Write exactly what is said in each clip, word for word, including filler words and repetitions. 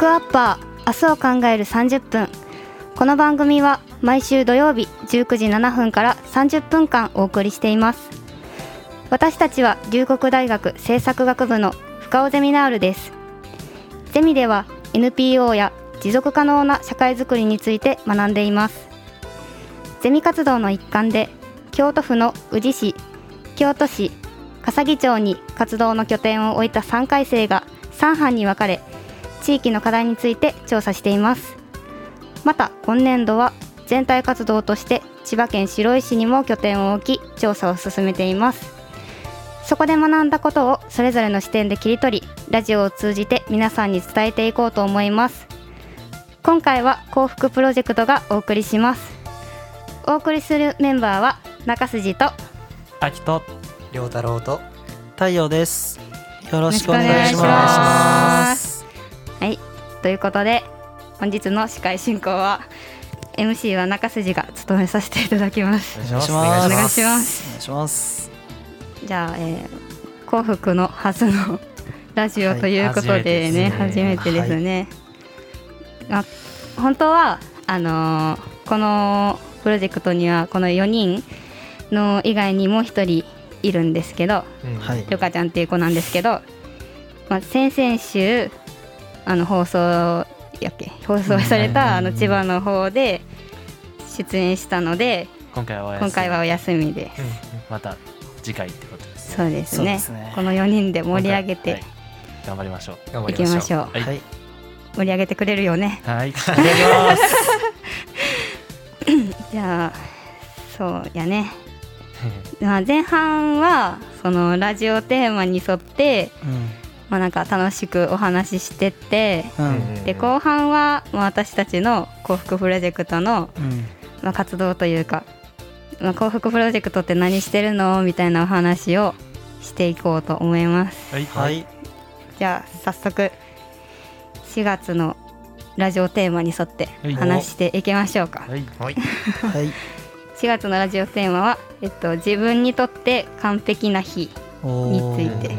クアッパー、明日を考えるさんじゅっぷん。この番組は毎週土曜日じゅうくじななふんからさんじゅっぷんかんお送りしています。私たちは龍谷大学政策学部の深尾ゼミナールです。ゼミでは エヌピーオー や持続可能な社会づくりについて学んでいます。ゼミ活動の一環で京都府の宇治市、京都市、笠置町に活動の拠点を置いたさんかい生がさん班に分かれ、地域の課題について調査しています。また今年度は全体活動として千葉県白井市にも拠点を置き、調査を進めています。そこで学んだことをそれぞれの視点で切り取り、ラジオを通じて皆さんに伝えていこうと思います。今回は幸福プロジェクトがお送りします。お送りするメンバーは中筋と秋と良太郎と太陽です。よろしくおよろしくお願いし願いしま。 ますはい、ということで本日の司会進行は エムシー は中筋が務めさせていただきます。 お願いします。 お願いします。 お願いします。 じゃあ、えー、幸福の初のラジオということでね、 はい初めてですね、はい、あ本当はあのー、このプロジェクトにはこのよにんの以外にもうひとりいるんですけど、 うんはい、 りょかちゃんっていう子なんですけど、まあ、先々週あの放送やっけ放送されたあの千葉の方で出演したので、 今回はお休み、 今回はお休みです、 うん、また次回ってことですね。 そうですね。 そうですね。 このよにんで盛り上げて、はい、 頑張りましょう。 頑張いきましょう、 はい、 盛り上げてくれるよね。 はい、お願いしますじゃあそうやねまあ前半はそのラジオテーマに沿って、うんまあ、なんか楽しくお話ししてて、うん、で後半はまあ私たちの幸福プロジェクトの、うんまあ、活動というか、まあ、幸福プロジェクトって何してるのみたいなお話をしていこうと思います。 はい、はい、 じゃあ早速しがつのラジオテーマに沿って話していきましょうか。 はいはいはいしがつのラジオテーマは、えっと、自分にとって完璧な日について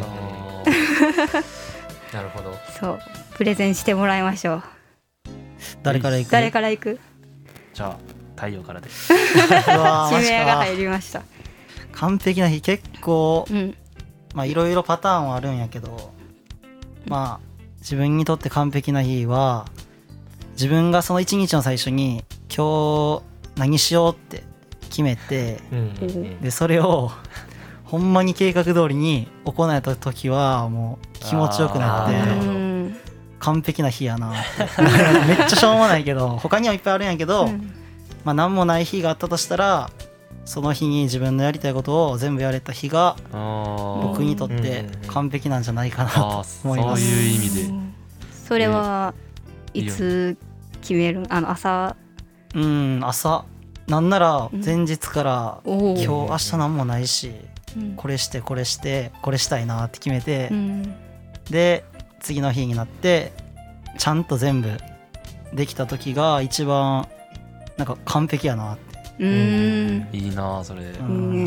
なるほど。 そうプレゼンしてもらいましょう。 誰から行く？ 誰から行く？ じゃあ太陽からです。 指名が入りました。 完璧な日結構、 うん、まあいろいろパターンはあるんやけど、まあ自分にとって完璧な日は自分がその一日の最初に今日何しようって決めて、うん、でそれをほんまに計画通りに行えた時はもう気持ちよくなって完璧な日やなってめっちゃしょうもないけど他にはいっぱいあるんやけど、うん、まあ何もない日があったとしたらその日に自分のやりたいことを全部やれた日が僕にとって完璧なんじゃないかなと思います。 そういう意味でそれはいつ決める？あの朝うん朝なんなら前日から、うん、今日明日何もないし、うん、これしてこれしてこれしたいなって決めて、うん、で次の日になってちゃんと全部できた時が一番なんか完璧やなって。 うん、 いいなそれ、 うん、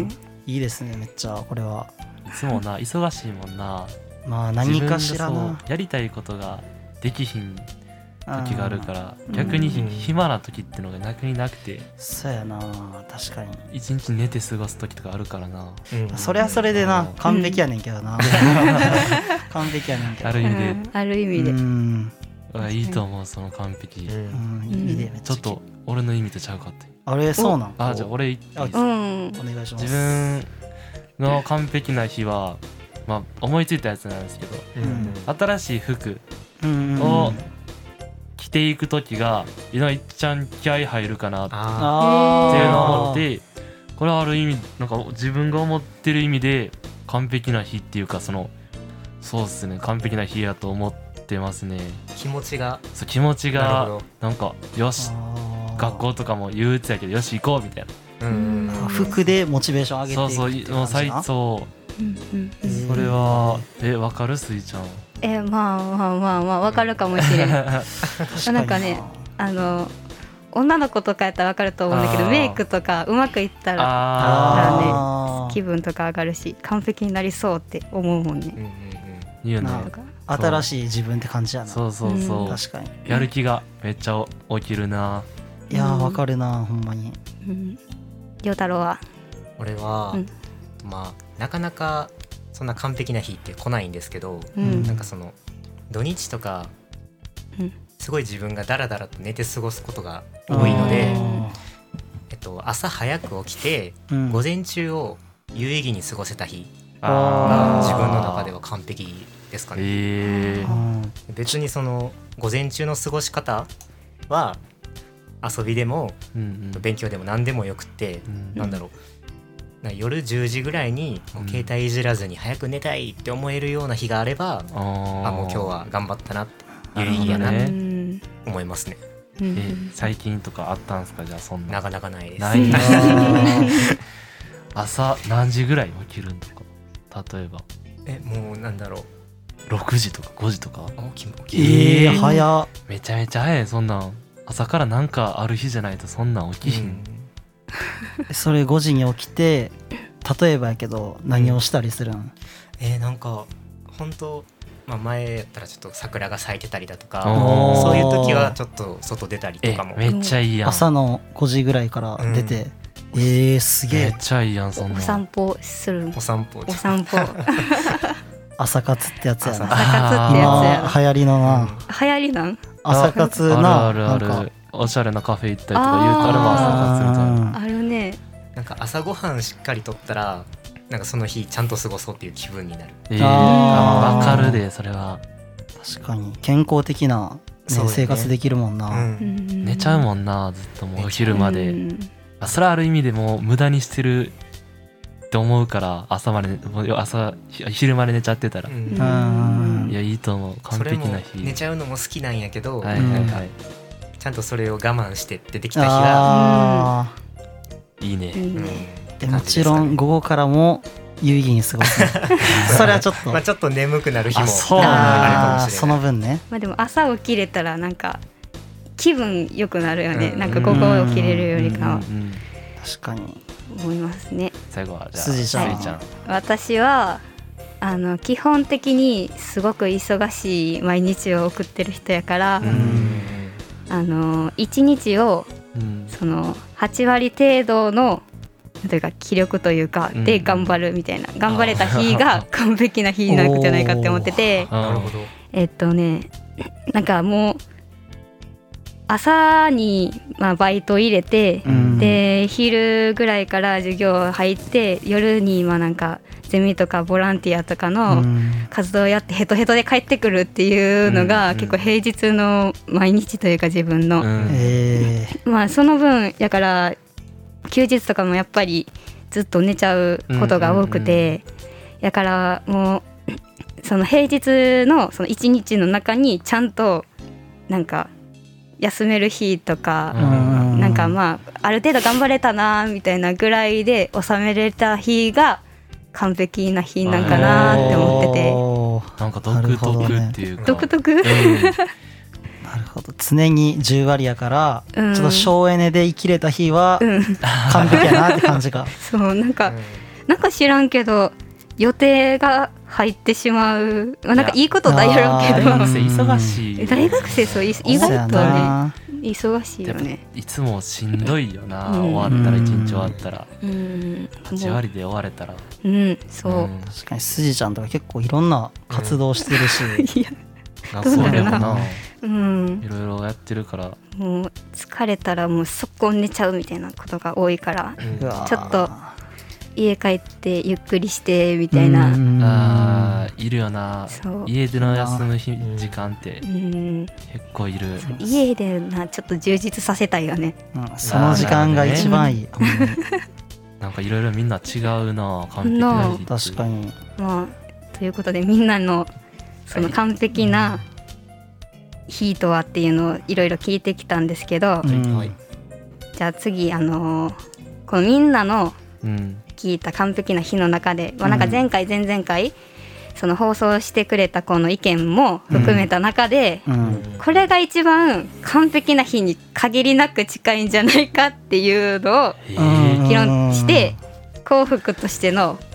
いいですねめっちゃこれは。 いつもな忙しいもんな。 まあ何かしらなやりたいことができひん時があるから逆に暇な時ってのが逆になくて、 そうやな確かに一日寝て過ごす時とかあるからな、 うん、それはそれでな完璧やねんけどな、うん、完璧やねんけどある意味で、 うん、ある意味で、うん、 いいと思うその完璧、 うんうん、いいでめっちゃちょっと俺の意味とちゃうかって。 あれそうなんあじゃあ俺、 うん、お願いします。 自分の完璧な日は、まあ、思いついたやつなんですけど、うん、新しい服を着ていく時が今一番気合入るかなっていうのを思って、これはある意味なんか自分が思ってる意味で完璧な日っていうかそのそうですね完璧な日やと思ってますね。 気持ちがそう気持ちがなんかよし学校とかも憂鬱やけどよし行こうみたいな、うん、 服でモチベーション上げていくってそうそうもう最そう、うんうんうん、それはえ分かるスイちゃん。 えまあまあまあまあ分かるかもしれないなんかねあの女の子とかやったら分かると思うんだけどメイクとかうまくいったらあら、ね、気分とか上がるし完璧になりそうって思うもんね、うんうんうん、 言うね。 なんか新しい自分って感じやな。 そうそうそう、 確かにやる気がめっちゃ起きるな。 いやーわかるなほんまに。 陽太郎は俺は、 うん、 まあなかなかそんな完璧な日って来ないんですけど、 うん、 なんかその土日とか、うん、すごい自分がダラダラと寝て過ごすことが多いので、えっと、朝早く起きて、うん、午前中を有意義に過ごせた日が自分の中では完璧ですかね。 えー、 別にその午前中の過ごし方は遊びでも、うんうん、勉強でも何でもよくって、うん、なんだろうな夜じゅうじぐらいにもう携帯いじらずに早く寝たいって思えるような日があれば、うん、あもう今日は頑張ったなって有意義やなって思いますね。 え最近とかあったんすか？じゃあそんななかなかないです。 ない朝何時ぐらい起きるんとか例えばえもうなんだろうろくじとかごじとか起き起きえー、早めちゃめちゃ早い。そんなん朝からなんかある日じゃないとそんなん起きひん、 うん、それごじに起きて例えばやけど何をしたりするん、うん、 えー、なんか本当まあ、前やったらちょっと桜が咲いてたりだとかそういう時はちょっと外出たりとかも。 めっちゃいいやん。 朝のごじぐらいから出て、うん、えーすげえめっちゃいいやん。そんなお散歩する。 お散歩お散歩朝活ってやつやな。 朝活ってやつや。 流行りのな、 うん、流行りなん朝活な。 あるあるある。おしゃれなカフェ行ったりとか言うとあれも朝活みたいな。 あるね。 なんか朝ごはんしっかりとったらなんかその日ちゃんと過ごそうっていう気分になる。 えー、あ分かるでそれは。 確かに健康的な、ねね、生活できるもんな、うん、 寝ちゃうもんなずっともうお昼まで、うん、それはある意味でも無駄にしてるって思うから朝まで朝昼まで寝ちゃってたら、うん、いやいいと思う。完璧な日。 それも寝ちゃうのも好きなんやけど、 はいはいはい、 ちゃんとそれを我慢して出てきた日がいいね、うん、 でもちろん午後からも有意義に過ごすそれはちょっとまあちょっと眠くなる日もあるかもしれない。その分ね。 まあでも朝起きれたらなんか気分良くなるよね、うん、なんか午後起きれるよりかは、うんうん、 確かに思いますね。 最後はじゃあ辻ちゃん、 はい、 私はあの基本的にすごく忙しい毎日を送ってる人やから、うん、あのいちにちを、うん、そのはちわり程度のというか気力というかで頑張るみたいな、うん、頑張れた日が完璧な日なんじゃないかって思っててえっとねなんかもう朝にまあバイト入れて、うん、で昼ぐらいから授業入って夜にまあなんかゼミとかボランティアとかの活動をやってヘトヘトで帰ってくるっていうのが結構平日の毎日というか自分の、うん、まあその分やから休日とかもやっぱりずっと寝ちゃうことが多くて、うんうんうん、やからもうその平日のその一日の中にちゃんとなんか休める日とか、うん、なんかまあある程度頑張れたなみたいなぐらいで収めれた日が完璧な日なんかなって思ってて、 なんか独特っていうか、 独特、 うんなるほど。常にじゅうわりやから、うん、ちょっと省エネで生きれた日は完璧やなって感じが、うん、 そうなんか、うん、なんか知らんけど予定が入ってしまう、まあ、なんかいいことだやろうけど大学生忙しい、 大学生そう意外とね忙しいよね。 いつもしんどいよな、うん、終わったら一日終わったら、うん、はちわりで終われたら、 うんそう、うん、 確かにすじちゃんとか結構いろんな活動してるし、 いや学校でもな、 うん、 いろいろやってるからもう疲れたらもう速攻寝ちゃうみたいなことが多いから、うん、ちょっと家帰ってゆっくりしてみたいな、 あいるよな。家での休む日時間って結構いる。 家でなちょっと充実させたいよね、 うん、その時間が一番いい、 なんかいろいろみんな違うな完璧な日。 確かに、 まあ、ということでみんなのその完璧な日とはっていうのをいろいろ聞いてきたんですけど、うん、じゃあ次あのー、このみんなの聞いた完璧な日の中で、うんまあ、なんか前回前々回その放送してくれた子の意見も含めた中で、うん、これが一番完璧な日に限りなく近いんじゃないかっていうのを議論して幸福としての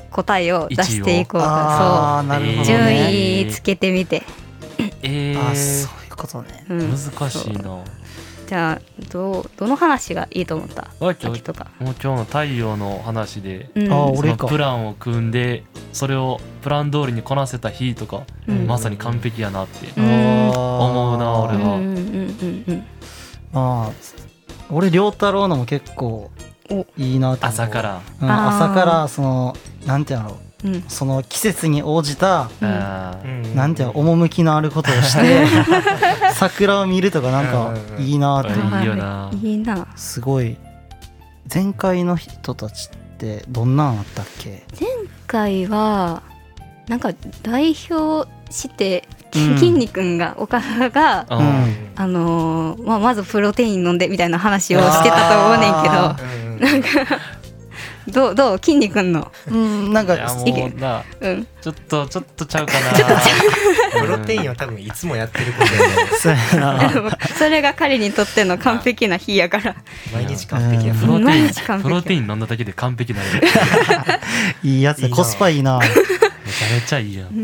答えを出していこうあーなるほどねそう順位つけてみて、 えー、 あそういうことね、 うん、 難しいな。 じゃあどうどの話がいいと思った？秋とかもう今日の太陽の話で、 うん、 あそ俺かのプランを組んでそれをプラン通りにこなせた日とか、 うん、 まさに完璧やなってうん思うな俺は。 うんうんうんうん、 まあ俺良太郎のも結構いいなと思う。 朝から、 うん、朝からそのなんていうの、 うん、 その季節に応じた、 うん、 なんていうの趣のあることをして桜を見るとかなんかいいなっていいよな。 いいな。 すごい。前回の人たちってどんなんあったっけ？ 前回はなんか代表して筋肉が岡田が、 うん、 あのーまあ、まずプロテイン飲んでみたいな話をしてたと思うねんけど、なんかどうどう筋肉の、 うん、なんかいやもうな、うん、ちょっとちょっとちゃうかな。 プロテインは多分いつもやってることやね。 そうやな。 それが彼にとっての完璧な日やから。 毎日完璧や。 プロテインプロテイン飲んだだけで完璧なる。 いいやつや、コスパいいな。 めちゃめちゃいいやん。うん、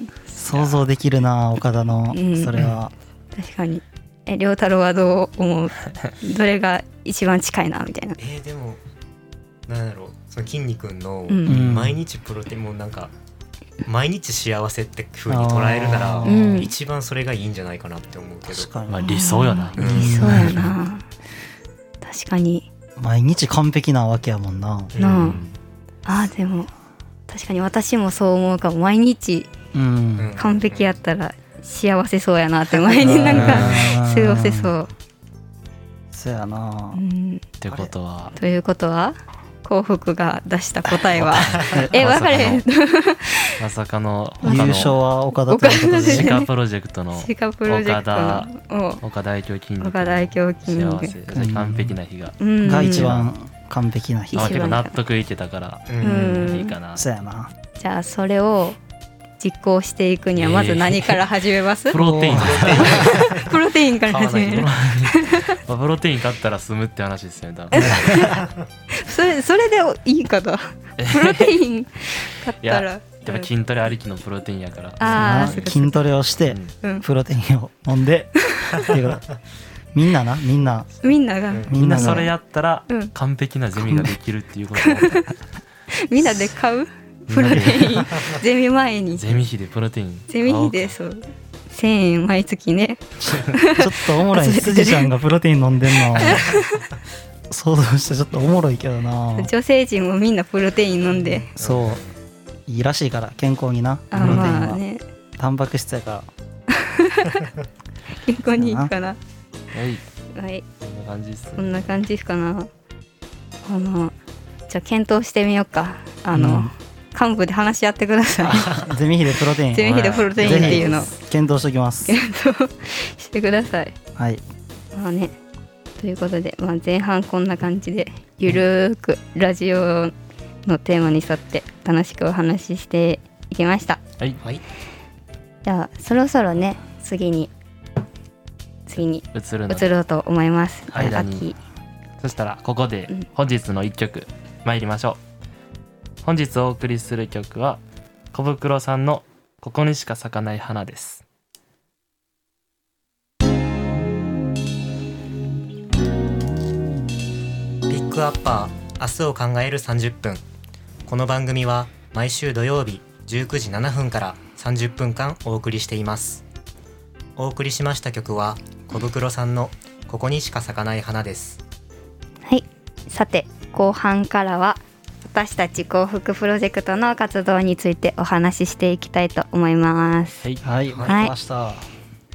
想像できるな岡田の、うん、それは。 確かに。え良太郎はどう思う？どれが一番近いなみたいな。 えー、でもなんだろう、その筋肉の毎日プロテインもなんか毎日幸せって風に捉えるなら、うん、一番それがいいんじゃないかなって思うけど。 確かに、 まあ、理想やな、 うん、理想やな。確かに毎日完璧なわけやもんな。 なあ、うん、あでも確かに私もそう思うかも。毎日完璧やったら幸せそうやなって前になんか過ごせそう。 そうやな、 うん、 ってことはということは幸福が出した答えはえ分かれへん。 まさかの優勝は岡田ということで、 シカプロジェクトのシカプロジェクトの岡田大胸筋肉岡田大胸筋肉幸せ完璧な日が、 うん、が一番完璧な日。 あ結構納得いけたから、うん、いいかな。 そうやな。 じゃあそれを実行していくにはまず何から始めます？ えー、プロテインプロテインから始める。 プロテイン買ったら済むって話ですよね。 それそれでいいかな。プロテイン買ったらでも筋トレありきのプロテインやから、 あ筋トレをして、うん、プロテインを飲んでっていうことみんななみんなみんながみんなそれやったら完璧なゼミができるっていうこと。 みんなで買うプロテインゼミ前にゼミ費でプロテインゼミ費でそうせんえん毎月ね。 ちょっとおもろい。辻ちゃんがプロテイン飲んでんの想像してちょっとおもろいけどな。 女性陣もみんなプロテイン飲んで、 そういいらしいから健康にな。プロテインは、まあね、タンパク質やから健康にいいかな。 はいはい、こんな感じです、ね、 こんな感じですかな。あのじゃあ検討してみようか。あの、うん幹部で話し合ってください。ゼミ費でプロテイン。 ゼミ費でプロテインっていうの検討しておきます。 検討してください。 はい。 まあね、ということで、まあ、前半こんな感じでゆるーくラジオのテーマに沿って楽しくお話ししていきました。 はい。はい、 じゃあそろそろね次に次に移る移ろうと思います。 間に。そしたらここで本日のいっきょく参りましょう。本日お送りする曲は小袋さんのここにしか咲かない花です。 ピックアッパー明日を考えるさんじゅっぷん。この番組は毎週土曜日じゅうくじななふんからさんじゅっぷんかんお送りしています。お送りしました曲は小袋さんのここにしか咲かない花です。 はい、さて後半からは私たち幸福プロジェクトの活動についてお話ししていきたいと思います。 はいはい、わかりました。はい、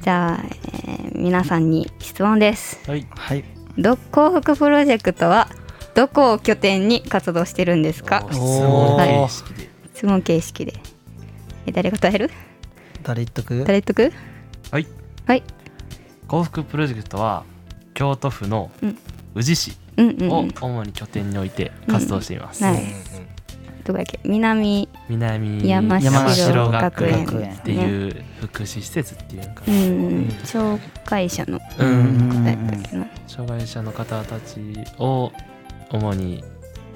じゃあ、えー、皆さんに質問です。 はいはい。 ど幸福プロジェクトはどこを拠点に活動してるんですか？ 質問形式で、はい、 質問形式でえ誰が答える？ 誰言っとく？ 誰言っとく？ はいはい。 幸福プロジェクトは京都府の宇治市を主に拠点に置いて活動しています。 うんうんうん、はい。どこやっけ？南南山城学園っていう福祉施設っていうか、 うんうん、障害者の方やったっけな。 障害者の方たちを主に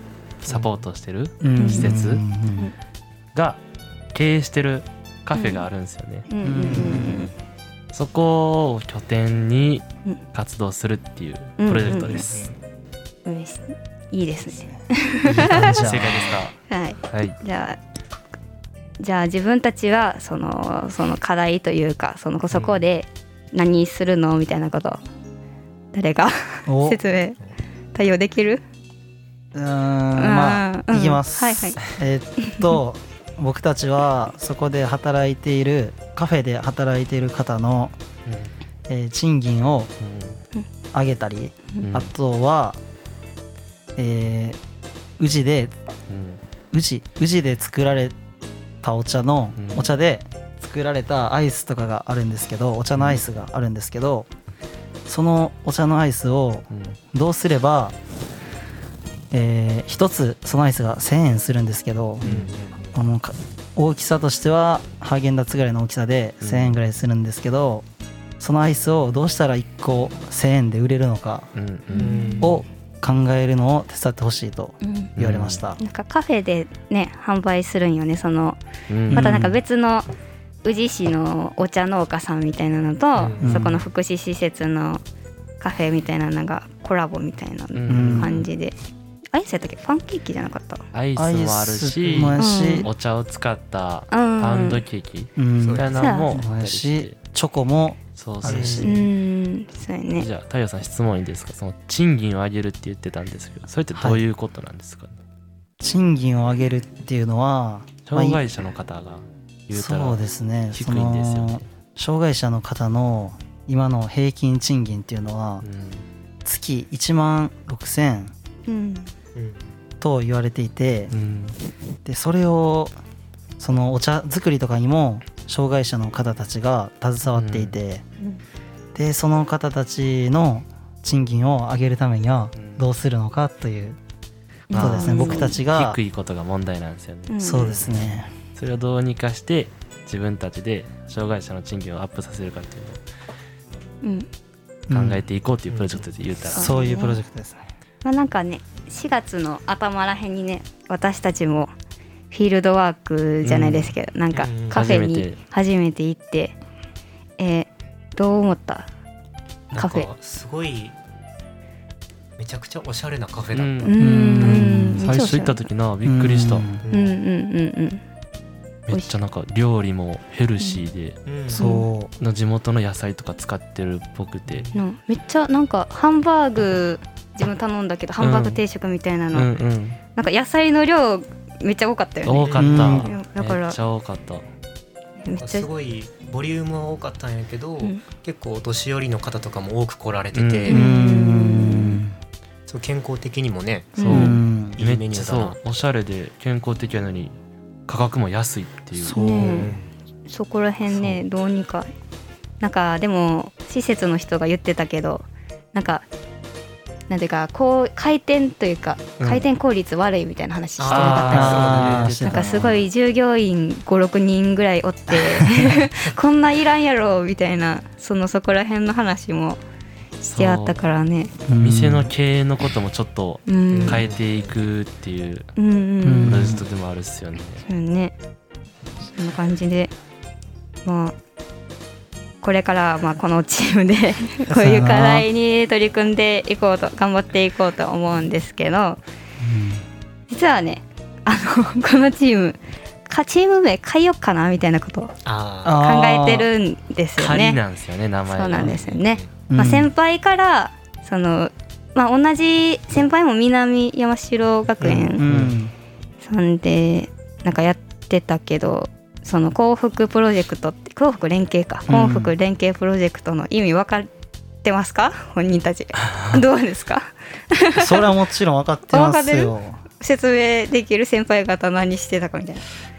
サポートしてるうん施設うんが経営してるカフェがあるんですよね、 うんうんうんそこを拠点に活動するっていうプロジェクトです、 うんうん、いいですね。 いい感じ正解ですか？ はい、 はい、 じゃあじゃあ自分たちはそのその課題というかそのそこで何するのみたいなこと誰がお説明対応できる？ うーんまあ、 うんいきます、 はいはい、 えーっと僕たちはそこで働いているカフェで働いている方の、えー賃金を上げたり、 うんあとは、えー宇治でうん宇治宇治で作られたお茶の、 うんお茶で作られたアイスとかがあるんですけど、お茶のアイスがあるんですけど、そのお茶のアイスをうんどうすれば、えー、一つそのアイスがせんえんするんですけど、あのか大きさとしてはハーゲンダッツぐらいの大きさでせんえんぐらいするんですけど、そのアイスをどうしたらいっこせんえんで売れるのかうんうんを考えるのを手伝ってほしいとうん言われました、 なんかカフェでね販売するんよね。そのうんまたなんか別の宇治市のお茶農家さんみたいなのと、 うんそこの福祉施設のカフェみたいなのがコラボみたいなうん感じで、アイスやったっけ？パンケーキじゃなかった？ アイスもあるしもあるし、 お茶を使ったうんパウンドケーキうんみたいなのもあったもあるりしてしチョコもそうそうあるしうーん、そうやね。 じゃあ太陽さん質問いいですか？その賃金を上げるって言ってたんですけど、それってどういうことなんですかね？ 賃金を上げるっていうのは障害者の方が言うたらそうですね、 低いんですよね。 障害者の方の今の平均賃金っていうのはうん月いちまんろくせんうんと言われていて、 うんでそれをそのお茶作りとかにも障害者の方たちが携わっていて、 うんでその方たちの賃金を上げるためにはうんどうするのかということですね、 うん僕たちが低いことが問題なんですよね。 うんそうですね、 それをどうにかして自分たちで障害者の賃金をアップさせるかっていううんのを考えていこうっていうプロジェクトで言うたら、 うんそういうプロジェクトですね。 まあ、なんかねしがつの頭らへんにね私たちもフィールドワークじゃないですけど、なんかうんカフェに初めて初めて行って、えーどう思った？カフェなんかすごいめちゃくちゃおしゃれなカフェうんだっうーん最初行った時なびっくりした。 うんた、 うんうんうんうんめっちゃなんか料理もヘルシーで、 うんそうの地元の野菜とか使ってるっぽくて、 のめっちゃなんかハンバーグ自分頼んだけどハンバーグ定食みたいなの、 うんうんなんか野菜の量めっちゃ多かったよね。 多かった、 うんだからめっちゃ多かった。 めっちゃすごいボリュームは多かったんやけど、 うん結構お年寄りの方とかも多く来られてて、 ううーんそう健康的にもねそう、 うんいいめっちゃそメニューだなうおしゃれで健康的なのに価格も安いっていう。 そうねそこら辺ねどうにかなんかでも施設の人が言ってたけどなんかなんていうかこう回転というかうん回転効率悪いみたいな話してなかったですあーなんかすごい従業員ごろくにんぐらいおってこんないらんやろみたいなそのそこら辺の話もしてあったからね。 店の経営のこともちょっとうん変えていくっていううんうんプロジェクトでもあるっすよね。 そうねそんな感じでまあこれからまあこのチームでこういう課題に取り組んでいこうと頑張っていこうと思うんですけど実はねあのこのチームかチーム名変えようかなみたいなことを考あえてるんですよね。 仮なんですよね名前が。 そうなんですよね。 うんまあ、先輩からその、まあ、同じ先輩も南山城学う園んさんでなんかやってたけどその幸福プロジェクトって幸福連携か幸福連携プロジェクトの意味分かってますか本人たちどうですかそれはもちろん分かってますよ。 説明できる先輩方何してたかみたいな。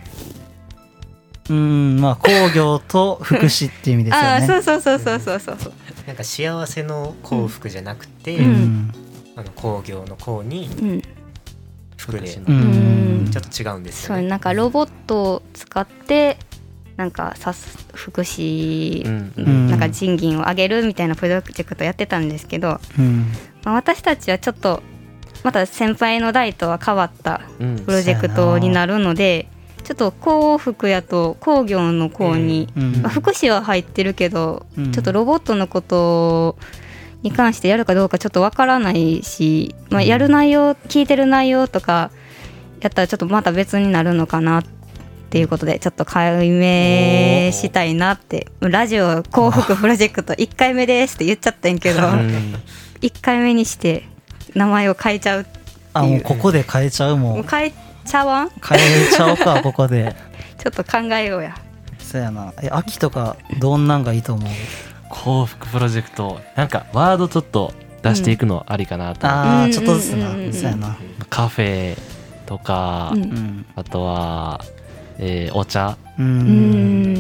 うんまあ工業と福祉っていう意味ですよね。 ああそうそうそうそうそうそうそうーなんか幸せの幸福じゃなくて、 うんうんあの工業の工にうん福で福祉のうんちょっと違うんですそうよね。 なんかロボットを使ってなんかさす福祉、 うんうんなんか賃金を上げるみたいなプロジェクトやってたんですけど、 うんまあ、私たちはちょっとまた先輩の代とは変わったプロジェクトになるので、ちょっと幸福やと工業の工に、うんまあ、福祉は入ってるけど、うん、ちょっとロボットのことに関してやるかどうかちょっとわからないし、まあ、やる内容聞いてる内容とかやったらちょっとまた別になるのかなっていうことで、ちょっと解明したいなって。ラジオ幸福プロジェクトいっかいめですって言っちゃったんやけどいっかいめにして名前を変えちゃうっていう。 あ、もうここで変えちゃう。もんもう変えちゃわん変えちゃおうかここでちょっと考えようや。 そうやな。え、秋とかどんなんがいいと思う？ 幸福プロジェクト、なんかワードちょっと出していくのありかなと思って、 うん、あーちょっとずつな、うんうん、そうやな。 カフェとか、うん、あとは、えー、お茶、うん、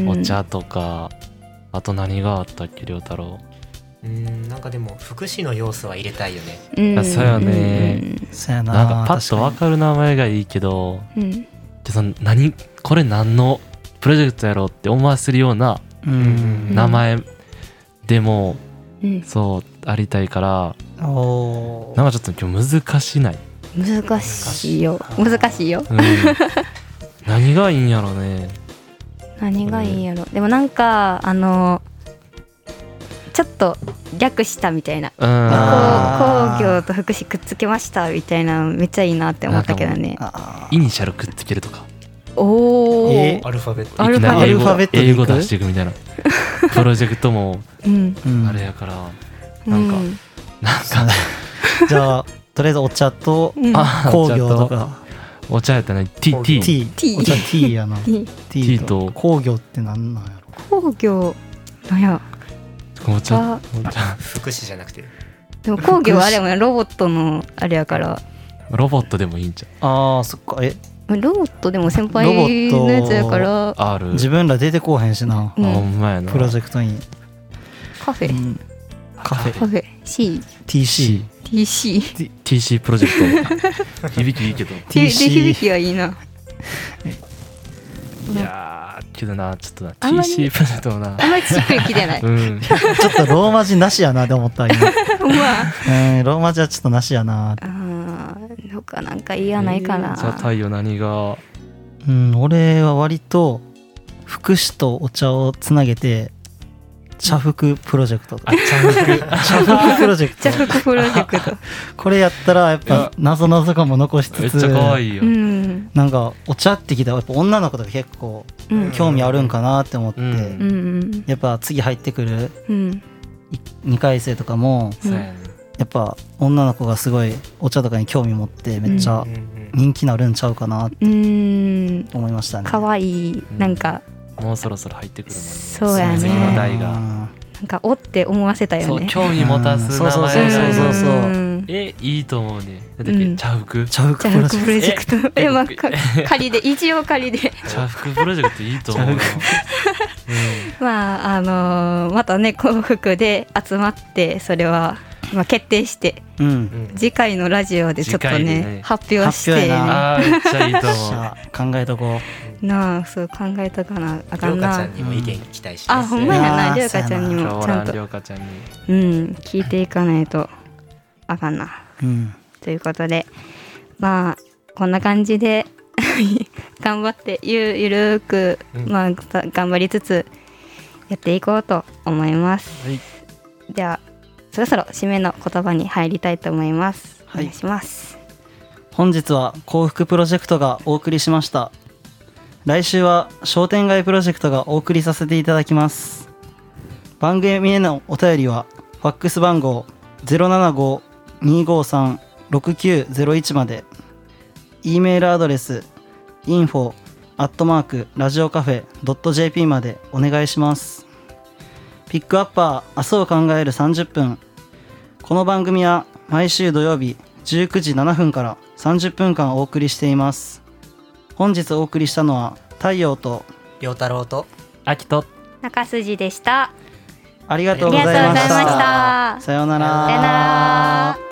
お茶とか、あと何があったっけ、亮太郎。 うん、なんかでも福祉の要素は入れたいよね。 うん、そうやね。 そうやな。 なんかパッと分かる名前がいいけど、うん、その何これ何のプロジェクトやろうって思わせるような名前でも、うん、そうありたいから、うん、なんかちょっと今日難しない？ 難しいよ。難しいよ。うん、 何がいいんやろね。 何がいいんやろ。でもなんかあの。ちょっと略したみたいな、工業と福祉くっつけましたみたいな、めっちゃいいなって思ったけどね。 イニシャルくっつけるとか、 おー、 アルファベットいきなり英語、英語出していくみたいなプロジェクトもあれやから、うん、なんか、うん、なんかじゃあとりあえずお茶と工業とか、 お茶やったね。 T、T、 T、お茶 T やな。 T と工業ってなんなんやろ。工業なんや、 お茶、 福祉じゃなくて。 でも工業はあれもロボットのあれやから、 ロボットでもいいんちゃう。 あーそっか。えロボットでも先輩のやつやから、 ある。 自分ら出てこうへんしな、 うん、ほんまやな。 プロジェクトにカフェ、うん、 カフェカフェ C ティーシー ティーシーティーシー プロジェクト響きいいけどティーシー 響きはいいな。 いやーけどな、ちょっとな ティーシー プロジェクトもな、 あんまりしっくりきてない、うん、 ちょっとローマ字なしやなって思った今ほんま、 うん、ローマ字はちょっとなしやな。あーどっかなんかいいやないかな、 えー、じゃあ太陽何が。 うん、俺は割と福祉とお茶をつなげて茶福プロジェクト。 あ、茶福茶福プロジェクト茶福プロジェクトこれやったらやっぱ謎々とかも残しつつ、 めっちゃ可愛いよ、うん、 なんかお茶って聞いたらやっぱ女の子とか結構興味あるんかなって思って、うん、やっぱ次入ってくるにかい生とかも、うん、やっぱ女の子がすごいお茶とかに興味持ってめっちゃ人気なるんちゃうかなって思いましたね。 可愛い、なんかもうそろそろ入ってくるもんね。 そうやね。 次の代がなんかおって思わせたよね。 そう、興味持たす名前が、 そうそうそうそう、 え、いいと思うね。だって茶福茶福プロジェクト、え、まあ仮で一応仮で茶福プロジェクトいいと思うよ、 うん、まああのー、またね幸福で集まってそれはまあ決定して、うん、次回のラジオでちょっと ね, ね発表して、ね、 あめっちゃいいと思う考えとこうなあ、そう考えとかなあかんな。 りょうかちゃんにも意見聞きたいし、ね、 あほんまやな、りょうかちゃんにもちゃんとりょうかちゃんにうん聞いていかないとあかんな、うん、ということでまあこんな感じで頑張ってゆ, ゆるーく、うんまあ、頑張りつつやっていこうと思います、はい、ではそろそろ締めの言葉に入りたいと思います。お願いします、はい、 本日は幸福プロジェクトがお送りしました。来週は商店街プロジェクトがお送りさせていただきます。番組へのお便りはファックス番号 ゼロななご にーごーさん ろくきゅうゼロいち まで、 E メールアドレス インフォ アットマーク ラジオカフェ ドット ジェーピー までお願いします。ピックアッパー明日を考えるさんじゅっぷん。この番組は毎週土曜日じゅうくじななふんからさんじゅっぷんかんお送りしています。本日お送りしたのは太陽と陽太郎と秋と中筋でした。 ありがとうございました。 ありがとうございました。 さようなら。 さようなら。